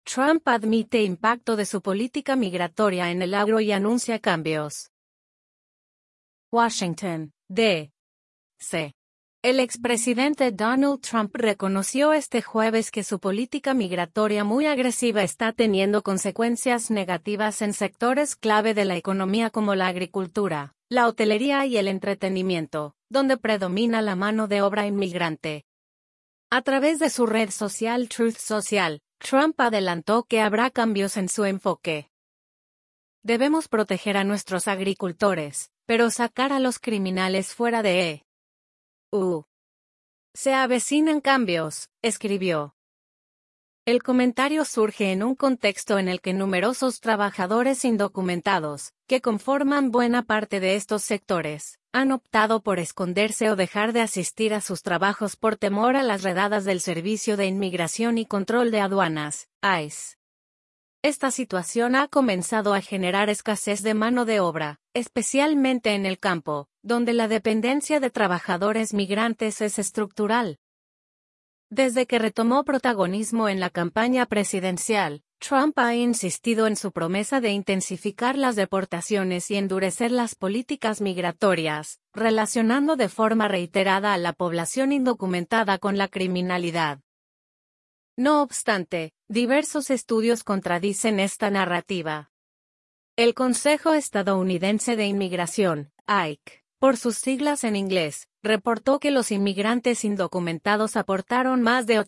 Trump admite impacto de su política migratoria en el agro y anuncia cambios. Washington, D.C. El expresidente Donald Trump reconoció este jueves que su política migratoria muy agresiva está teniendo consecuencias negativas en sectores clave de la economía como la agricultura, la hotelería y el entretenimiento, donde predomina la mano de obra inmigrante. A través de su red social Truth Social, Trump adelantó que habrá cambios en su enfoque. Debemos proteger a nuestros agricultores, pero sacar a los criminales fuera de EU. Se avecinan cambios, escribió. El comentario surge en un contexto en el que numerosos trabajadores indocumentados, que conforman buena parte de estos sectores, han optado por esconderse o dejar de asistir a sus trabajos por temor a las redadas del Servicio de Inmigración y Control de Aduanas, ICE. Esta situación ha comenzado a generar escasez de mano de obra, especialmente en el campo, donde la dependencia de trabajadores migrantes es estructural. Desde que retomó protagonismo en la campaña presidencial, Trump ha insistido en su promesa de intensificar las deportaciones y endurecer las políticas migratorias, relacionando de forma reiterada a la población indocumentada con la criminalidad. No obstante, diversos estudios contradicen esta narrativa. El Consejo Estadounidense de Inmigración, ICE, por sus siglas en inglés, reportó que los inmigrantes indocumentados aportaron más de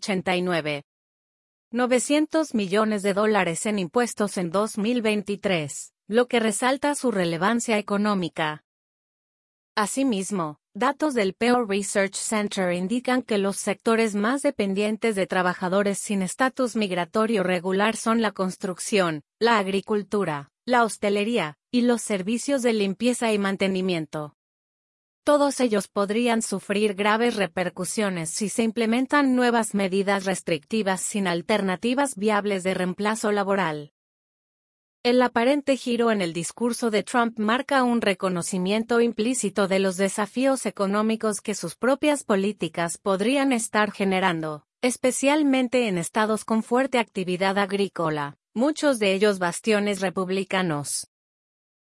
89.900 millones de dólares en impuestos en 2023, lo que resalta su relevancia económica. Asimismo, datos del Pew Research Center indican que los sectores más dependientes de trabajadores sin estatus migratorio regular son la construcción, la agricultura, la hostelería, y los servicios de limpieza y mantenimiento. Todos ellos podrían sufrir graves repercusiones si se implementan nuevas medidas restrictivas sin alternativas viables de reemplazo laboral. El aparente giro en el discurso de Trump marca un reconocimiento implícito de los desafíos económicos que sus propias políticas podrían estar generando, especialmente en estados con fuerte actividad agrícola, muchos de ellos bastiones republicanos.